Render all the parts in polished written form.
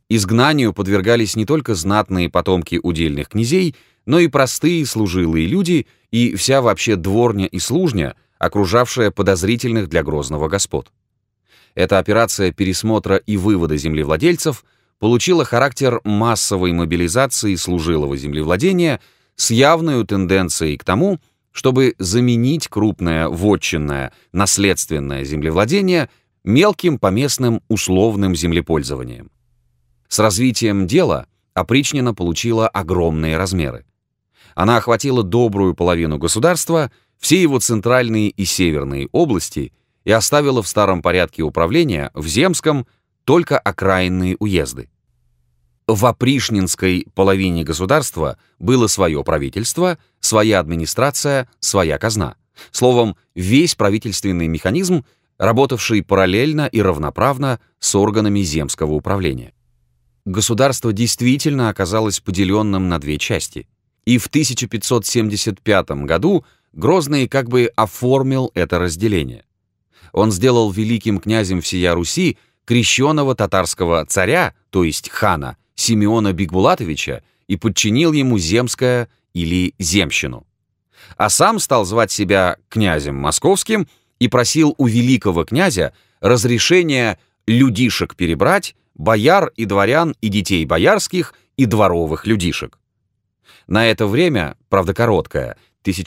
Изгнанию подвергались не только знатные потомки удельных князей, но и простые служилые люди и вся вообще дворня и служня, окружавшая подозрительных для Грозного господ. Эта операция пересмотра и вывода землевладельцев получила характер массовой мобилизации служилого землевладения с явной тенденцией к тому, чтобы заменить крупное вотчинное наследственное землевладение мелким поместным условным землепользованием. С развитием дела опричнина получила огромные размеры. Она охватила добрую половину государства, все его центральные и северные области и оставила в старом порядке управления в земском только окраинные уезды. В опришнинской половине государства было свое правительство, своя администрация, своя казна. Словом, весь правительственный механизм, работавший параллельно и равноправно с органами земского управления. Государство действительно оказалось поделенным на две части, и в 1575 году Грозный как бы оформил это разделение. Он сделал великим князем всея Руси крещеного татарского царя, то есть хана, Симеона Бигбулатовича, и подчинил ему земское или земщину. А сам стал звать себя князем московским и просил у великого князя разрешения людишек перебрать, бояр и дворян и детей боярских и дворовых людишек. На это время, правда короткое,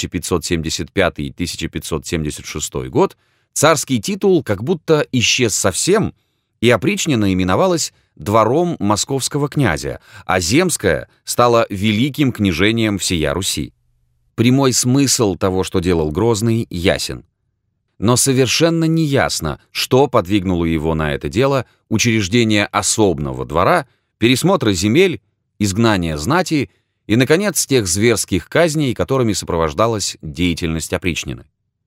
1575-1576 год, царский титул как будто исчез совсем, и опричнина именовалась двором московского князя, а земская стала великим княжением всея Руси. Прямой смысл того, что делал Грозный, ясен. Но совершенно неясно, что подвигнуло его на это дело: учреждение особного двора, пересмотра земель, изгнание знати и, наконец, тех зверских казней, которыми сопровождалась деятельность опричнины.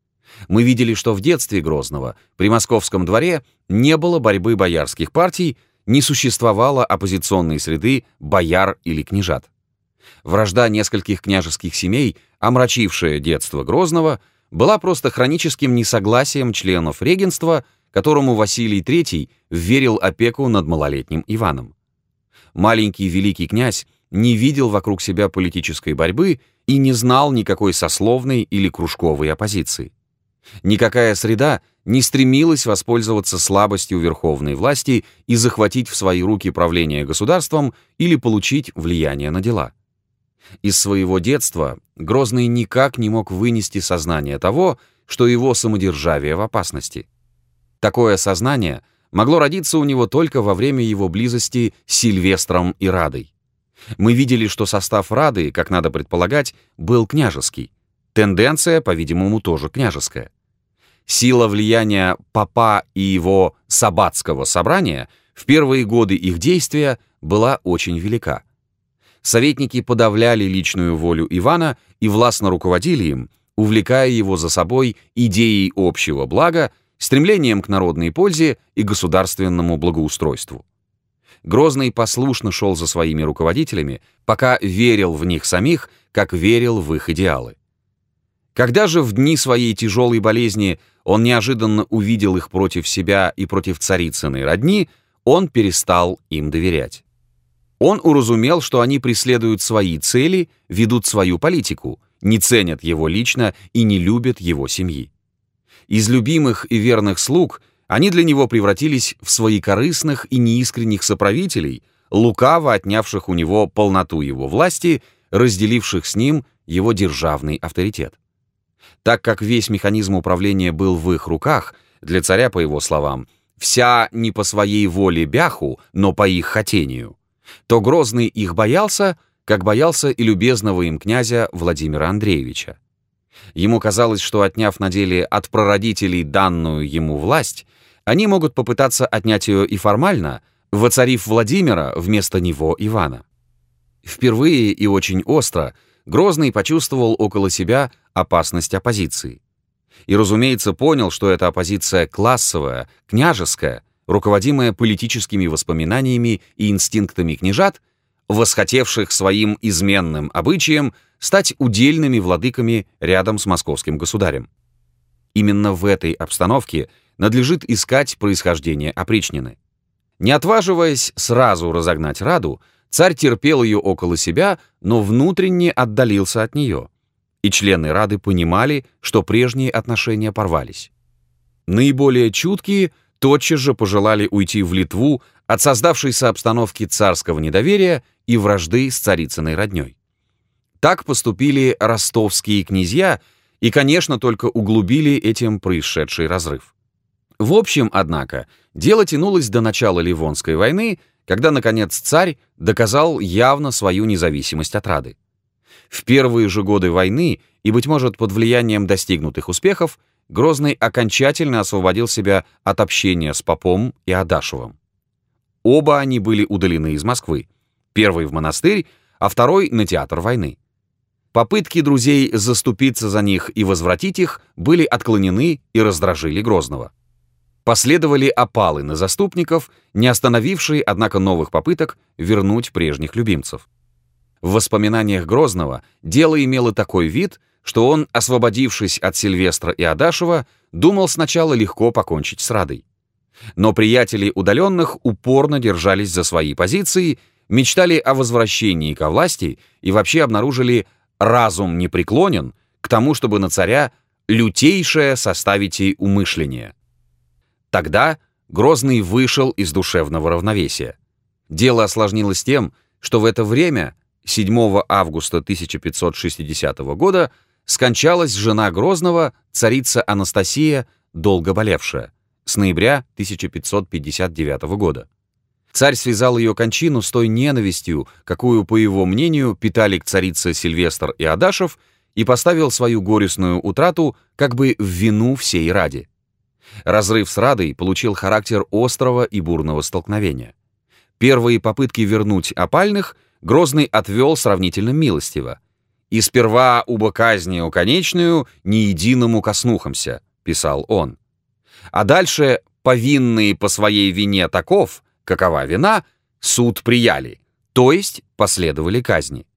Мы видели, что в детстве Грозного при московском дворе не было борьбы боярских партий, не существовало оппозиционной среды бояр или княжат. Вражда нескольких княжеских семей, омрачившая детство Грозного, была просто хроническим несогласием членов регенства, которому Василий III вверил опеку над малолетним Иваном. Маленький великий князь не видел вокруг себя политической борьбы и не знал никакой сословной или кружковой оппозиции. Никакая среда не стремилась воспользоваться слабостью верховной власти и захватить в свои руки правление государством или получить влияние на дела. Из своего детства Грозный никак не мог вынести сознание того, что его самодержавие в опасности. Такое сознание могло родиться у него только во время его близости с Сильвестром и Радой. Мы видели, что состав Рады, как надо предполагать, был княжеский. Тенденция, по-видимому, тоже княжеская. Сила влияния попа и его саббатского собрания в первые годы их действия была очень велика. Советники подавляли личную волю Ивана и властно руководили им, увлекая его за собой идеей общего блага, стремлением к народной пользе и государственному благоустройству. Грозный послушно шел за своими руководителями, пока верил в них самих, как верил в их идеалы. Когда же в дни своей тяжелой болезни он неожиданно увидел их против себя и против царицыной родни, он перестал им доверять. Он уразумел, что они преследуют свои цели, ведут свою политику, не ценят его лично и не любят его семьи. Из любимых и верных слуг они для него превратились в своекорыстных и неискренних соправителей, лукаво отнявших у него полноту его власти, разделивших с ним его державный авторитет. Так как весь механизм управления был в их руках, для царя, по его словам, вся не по своей воле бяху, но по их хотению, то Грозный их боялся, как боялся и любезного им князя Владимира Андреевича. Ему казалось, что, отняв на деле от прародителей данную ему власть, они могут попытаться отнять ее и формально, воцарив Владимира вместо него Ивана. Впервые и очень остро Грозный почувствовал около себя опасность оппозиции. И, разумеется, понял, что эта оппозиция классовая, княжеская, руководимая политическими воспоминаниями и инстинктами княжат, восхотевших своим изменным обычаем стать удельными владыками рядом с московским государем. Именно в этой обстановке надлежит искать происхождение опричнины. Не отваживаясь сразу разогнать Раду, царь терпел ее около себя, но внутренне отдалился от нее. И члены Рады понимали, что прежние отношения порвались. Наиболее чуткие тотчас же пожелали уйти в Литву от создавшейся обстановки царского недоверия и вражды с царицыной родней. Так поступили ростовские князья и, конечно, только углубили этим происшедший разрыв. В общем, однако, дело тянулось до начала Ливонской войны, когда, наконец, царь доказал явно свою независимость от Рады. В первые же годы войны, и, быть может, под влиянием достигнутых успехов, Грозный окончательно освободил себя от общения с попом и Адашевым. Оба они были удалены из Москвы, первый в монастырь, а второй на театр войны. Попытки друзей заступиться за них и возвратить их были отклонены и раздражили Грозного. Последовали опалы на заступников, не остановившие, однако, новых попыток вернуть прежних любимцев. В воспоминаниях Грозного дело имело такой вид, что он, освободившись от Сильвестра и Адашева, думал сначала легко покончить с Радой. Но приятели удаленных упорно держались за свои позиции, мечтали о возвращении ко власти и вообще обнаружили разум непреклонен к тому, чтобы на царя лютейшее составить и умышление. Тогда Грозный вышел из душевного равновесия. Дело осложнилось тем, что в это время, 7 августа 1560 года, скончалась жена Грозного, царица Анастасия, долго болевшая, с ноября 1559 года. Царь связал ее кончину с той ненавистью, какую, по его мнению, питали к царице Сильвестр и Адашев, и поставил свою горестную утрату как бы в вину всей Раде. Разрыв с Радой получил характер острого и бурного столкновения. Первые попытки вернуть опальных Грозный отвел сравнительно милостиво. «И сперва убо казнию конечную, ни единому коснухомся», — писал он. А дальше «повинные по своей вине таков, какова вина, суд прияли», то есть последовали казни.